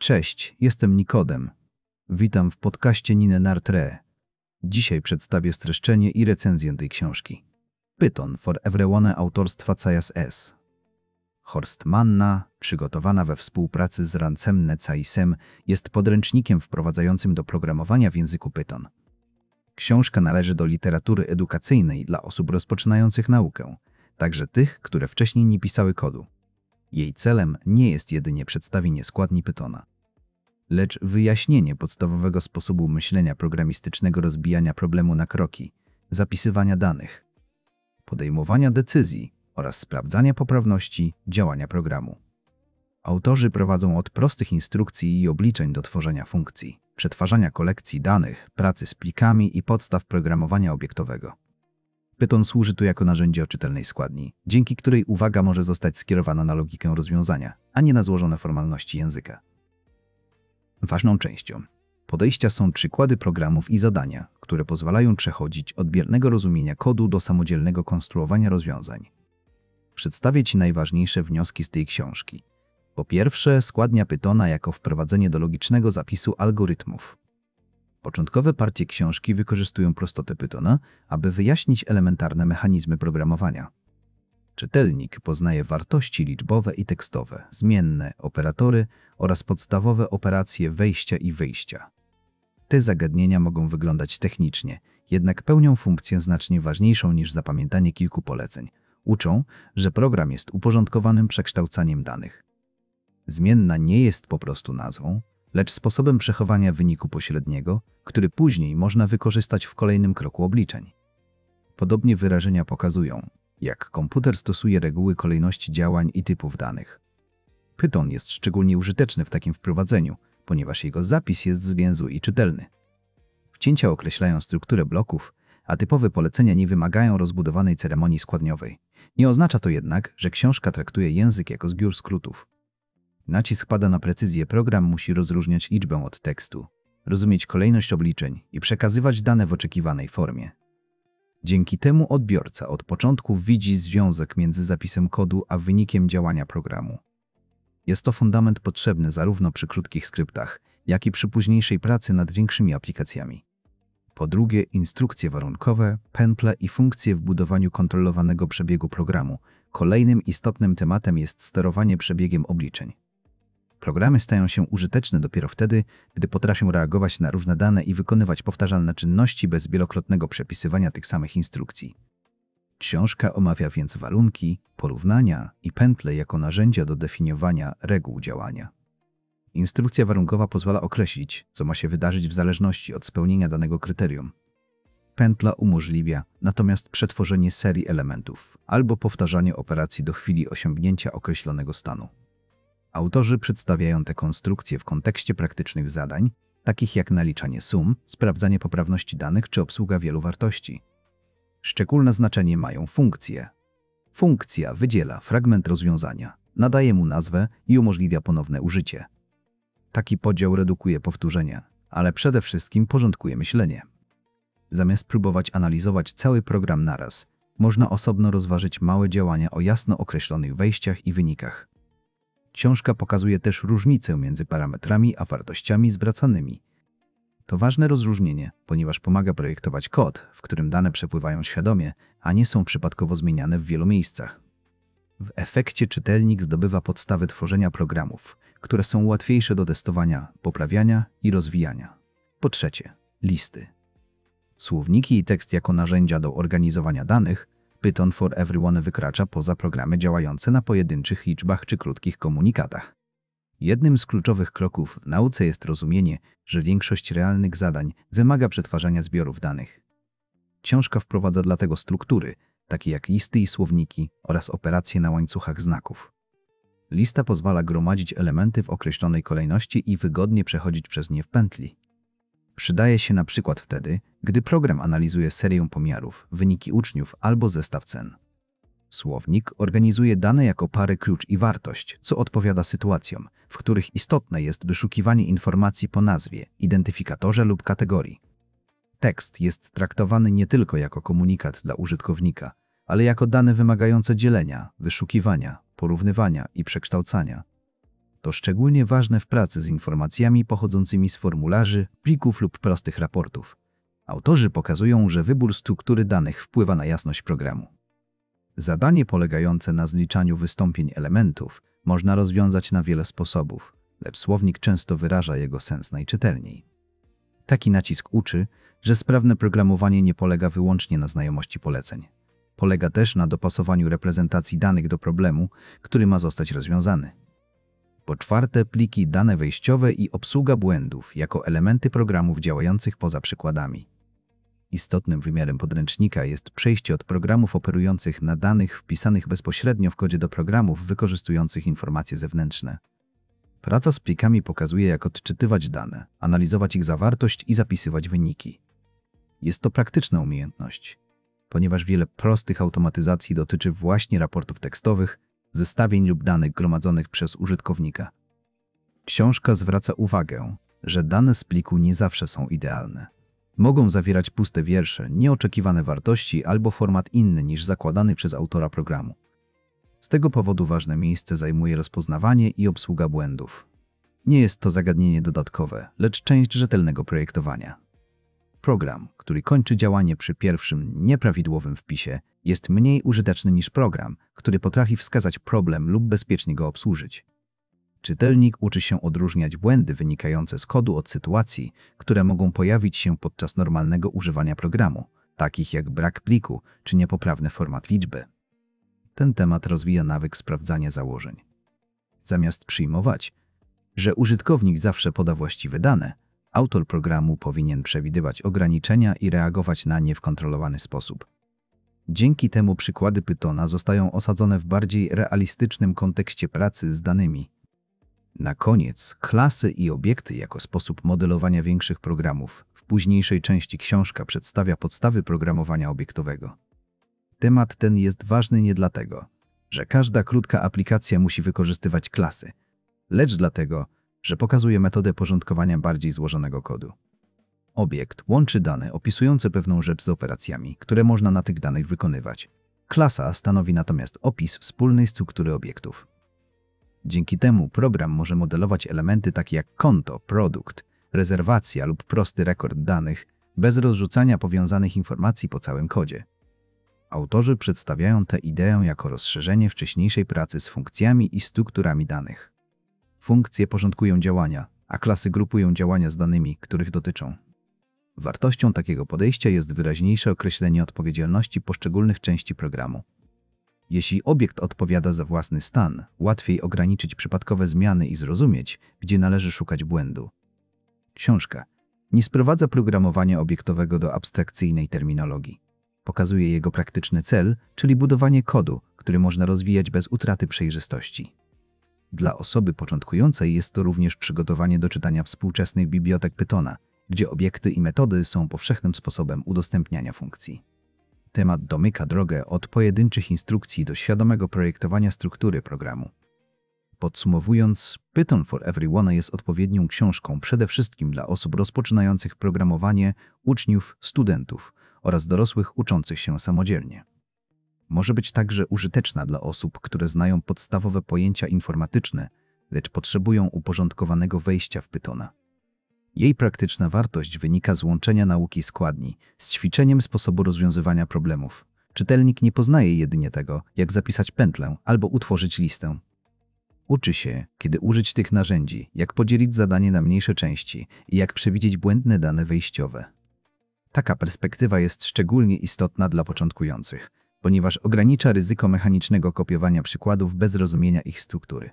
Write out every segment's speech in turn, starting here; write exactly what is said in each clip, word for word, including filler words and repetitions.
Cześć, jestem Nikodem. Witam w podcaście Nine Nartre. Dzisiaj przedstawię streszczenie i recenzję tej książki. Python for Everyone autorstwa Caius S. Horstmanna, przygotowana we współpracy z Rancem Necaisem, jest podręcznikiem wprowadzającym do programowania w języku Python. Książka należy do literatury edukacyjnej dla osób rozpoczynających naukę, także tych, które wcześniej nie pisały kodu. Jej celem nie jest jedynie przedstawienie składni Pythona, lecz wyjaśnienie podstawowego sposobu myślenia programistycznego, rozbijania problemu na kroki, zapisywania danych, podejmowania decyzji oraz sprawdzania poprawności działania programu. Autorzy prowadzą od prostych instrukcji i obliczeń do tworzenia funkcji, przetwarzania kolekcji danych, pracy z plikami i podstaw programowania obiektowego. Python służy tu jako narzędzie o czytelnej składni, dzięki której uwaga może zostać skierowana na logikę rozwiązania, a nie na złożone formalności języka. Ważną częścią podejścia są przykłady programów i zadania, które pozwalają przechodzić od biernego rozumienia kodu do samodzielnego konstruowania rozwiązań. Przedstawię Ci najważniejsze wnioski z tej książki. Po pierwsze, składnia Pythona jako wprowadzenie do logicznego zapisu algorytmów. Początkowe partie książki wykorzystują prostotę Pythona, aby wyjaśnić elementarne mechanizmy programowania. Czytelnik poznaje wartości liczbowe i tekstowe, zmienne, operatory oraz podstawowe operacje wejścia i wyjścia. Te zagadnienia mogą wyglądać technicznie, jednak pełnią funkcję znacznie ważniejszą niż zapamiętanie kilku poleceń. Uczą, że program jest uporządkowanym przekształcaniem danych. Zmienna nie jest po prostu nazwą, lecz sposobem przechowania wyniku pośredniego, który później można wykorzystać w kolejnym kroku obliczeń. Podobnie wyrażenia pokazują, jak komputer stosuje reguły kolejności działań i typów danych. Python jest szczególnie użyteczny w takim wprowadzeniu, ponieważ jego zapis jest zwięzły i czytelny. Wcięcia określają strukturę bloków, a typowe polecenia nie wymagają rozbudowanej ceremonii składniowej. Nie oznacza to jednak, że książka traktuje język jako zbiór skrótów. Nacisk pada na precyzję. Program musi rozróżniać liczbę od tekstu, rozumieć kolejność obliczeń i przekazywać dane w oczekiwanej formie. Dzięki temu odbiorca od początku widzi związek między zapisem kodu a wynikiem działania programu. Jest to fundament potrzebny zarówno przy krótkich skryptach, jak i przy późniejszej pracy nad większymi aplikacjami. Po drugie, instrukcje warunkowe, pętle i funkcje w budowaniu kontrolowanego przebiegu programu. Kolejnym istotnym tematem jest sterowanie przebiegiem obliczeń. Programy stają się użyteczne dopiero wtedy, gdy potrafią reagować na różne dane i wykonywać powtarzalne czynności bez wielokrotnego przepisywania tych samych instrukcji. Książka omawia więc warunki, porównania i pętle jako narzędzia do definiowania reguł działania. Instrukcja warunkowa pozwala określić, co ma się wydarzyć w zależności od spełnienia danego kryterium. Pętla umożliwia natomiast przetworzenie serii elementów albo powtarzanie operacji do chwili osiągnięcia określonego stanu. Autorzy przedstawiają te konstrukcje w kontekście praktycznych zadań, takich jak naliczanie sum, sprawdzanie poprawności danych czy obsługa wielu wartości. Szczególne znaczenie mają funkcje. Funkcja wydziela fragment rozwiązania, nadaje mu nazwę i umożliwia ponowne użycie. Taki podział redukuje powtórzenia, ale przede wszystkim porządkuje myślenie. Zamiast próbować analizować cały program naraz, można osobno rozważyć małe działania o jasno określonych wejściach i wynikach. Książka pokazuje też różnicę między parametrami a wartościami zwracanymi. To ważne rozróżnienie, ponieważ pomaga projektować kod, w którym dane przepływają świadomie, a nie są przypadkowo zmieniane w wielu miejscach. W efekcie czytelnik zdobywa podstawy tworzenia programów, które są łatwiejsze do testowania, poprawiania i rozwijania. Po trzecie, listy. Słowniki i tekst jako narzędzia do organizowania danych. Python for Everyone wykracza poza programy działające na pojedynczych liczbach czy krótkich komunikatach. Jednym z kluczowych kroków w nauce jest rozumienie, że większość realnych zadań wymaga przetwarzania zbiorów danych. Książka wprowadza dlatego struktury, takie jak listy i słowniki oraz operacje na łańcuchach znaków. Lista pozwala gromadzić elementy w określonej kolejności i wygodnie przechodzić przez nie w pętli. Przydaje się na przykład wtedy, gdy program analizuje serię pomiarów, wyniki uczniów albo zestaw cen. Słownik organizuje dane jako pary klucz i wartość, co odpowiada sytuacjom, w których istotne jest wyszukiwanie informacji po nazwie, identyfikatorze lub kategorii. Tekst jest traktowany nie tylko jako komunikat dla użytkownika, ale jako dane wymagające dzielenia, wyszukiwania, porównywania i przekształcania. To szczególnie ważne w pracy z informacjami pochodzącymi z formularzy, plików lub prostych raportów. Autorzy pokazują, że wybór struktury danych wpływa na jasność programu. Zadanie polegające na zliczaniu wystąpień elementów można rozwiązać na wiele sposobów, lecz słownik często wyraża jego sens najczytelniej. Taki nacisk uczy, że sprawne programowanie nie polega wyłącznie na znajomości poleceń. Polega też na dopasowaniu reprezentacji danych do problemu, który ma zostać rozwiązany. Po czwarte, pliki, dane wejściowe i obsługa błędów jako elementy programów działających poza przykładami. Istotnym wymiarem podręcznika jest przejście od programów operujących na danych wpisanych bezpośrednio w kodzie do programów wykorzystujących informacje zewnętrzne. Praca z plikami pokazuje, jak odczytywać dane, analizować ich zawartość i zapisywać wyniki. Jest to praktyczna umiejętność, ponieważ wiele prostych automatyzacji dotyczy właśnie raportów tekstowych, zestawień lub danych gromadzonych przez użytkownika. Książka zwraca uwagę, że dane z pliku nie zawsze są idealne. Mogą zawierać puste wiersze, nieoczekiwane wartości albo format inny niż zakładany przez autora programu. Z tego powodu ważne miejsce zajmuje rozpoznawanie i obsługa błędów. Nie jest to zagadnienie dodatkowe, lecz część rzetelnego projektowania. Program, który kończy działanie przy pierwszym nieprawidłowym wpisie, jest mniej użyteczny niż program, który potrafi wskazać problem lub bezpiecznie go obsłużyć. Czytelnik uczy się odróżniać błędy wynikające z kodu od sytuacji, które mogą pojawić się podczas normalnego używania programu, takich jak brak pliku czy niepoprawny format liczby. Ten temat rozwija nawyk sprawdzania założeń. Zamiast przyjmować, że użytkownik zawsze poda właściwe dane, autor programu powinien przewidywać ograniczenia i reagować na nie w kontrolowany sposób. Dzięki temu przykłady Pythona zostają osadzone w bardziej realistycznym kontekście pracy z danymi. Na koniec, klasy i obiekty jako sposób modelowania większych programów. W późniejszej części książka przedstawia podstawy programowania obiektowego. Temat ten jest ważny nie dlatego, że każda krótka aplikacja musi wykorzystywać klasy, lecz dlatego, że pokazuje metodę porządkowania bardziej złożonego kodu. Obiekt łączy dane opisujące pewną rzecz z operacjami, które można na tych danych wykonywać. Klasa stanowi natomiast opis wspólnej struktury obiektów. Dzięki temu program może modelować elementy takie jak konto, produkt, rezerwacja lub prosty rekord danych, bez rozrzucania powiązanych informacji po całym kodzie. Autorzy przedstawiają tę ideę jako rozszerzenie wcześniejszej pracy z funkcjami i strukturami danych. Funkcje porządkują działania, a klasy grupują działania z danymi, których dotyczą. Wartością takiego podejścia jest wyraźniejsze określenie odpowiedzialności poszczególnych części programu. Jeśli obiekt odpowiada za własny stan, łatwiej ograniczyć przypadkowe zmiany i zrozumieć, gdzie należy szukać błędu. Książka nie sprowadza programowania obiektowego do abstrakcyjnej terminologii. Pokazuje jego praktyczny cel, czyli budowanie kodu, który można rozwijać bez utraty przejrzystości. Dla osoby początkującej jest to również przygotowanie do czytania współczesnych bibliotek Pythona, gdzie obiekty i metody są powszechnym sposobem udostępniania funkcji. Temat domyka drogę od pojedynczych instrukcji do świadomego projektowania struktury programu. Podsumowując, Python for Everyone jest odpowiednią książką przede wszystkim dla osób rozpoczynających programowanie, uczniów, studentów oraz dorosłych uczących się samodzielnie. Może być także użyteczna dla osób, które znają podstawowe pojęcia informatyczne, lecz potrzebują uporządkowanego wejścia w Pythona. Jej praktyczna wartość wynika z łączenia nauki składni z ćwiczeniem sposobu rozwiązywania problemów. Czytelnik nie poznaje jedynie tego, jak zapisać pętlę albo utworzyć listę. Uczy się, kiedy użyć tych narzędzi, jak podzielić zadanie na mniejsze części i jak przewidzieć błędne dane wejściowe. Taka perspektywa jest szczególnie istotna dla początkujących, ponieważ ogranicza ryzyko mechanicznego kopiowania przykładów bez rozumienia ich struktury.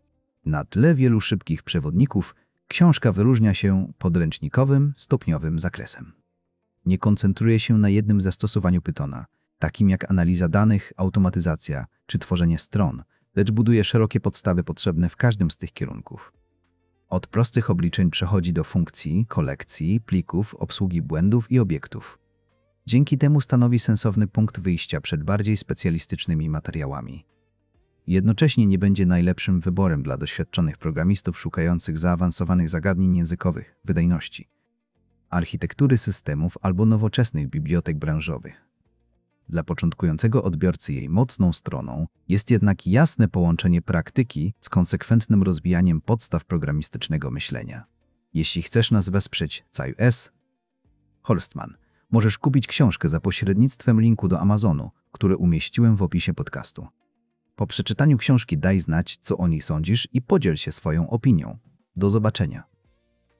Na tle wielu szybkich przewodników książka wyróżnia się podręcznikowym, stopniowym zakresem. Nie koncentruje się na jednym zastosowaniu Pythona, takim jak analiza danych, automatyzacja czy tworzenie stron, lecz buduje szerokie podstawy potrzebne w każdym z tych kierunków. Od prostych obliczeń przechodzi do funkcji, kolekcji, plików, obsługi błędów i obiektów. Dzięki temu stanowi sensowny punkt wyjścia przed bardziej specjalistycznymi materiałami. Jednocześnie nie będzie najlepszym wyborem dla doświadczonych programistów szukających zaawansowanych zagadnień językowych, wydajności, architektury systemów albo nowoczesnych bibliotek branżowych. Dla początkującego odbiorcy jej mocną stroną jest jednak jasne połączenie praktyki z konsekwentnym rozwijaniem podstaw programistycznego myślenia. Jeśli chcesz nas wesprzeć, C A S Holstman, możesz kupić książkę za pośrednictwem linku do Amazonu, który umieściłem w opisie podcastu. Po przeczytaniu książki daj znać, co o niej sądzisz i podziel się swoją opinią. Do zobaczenia.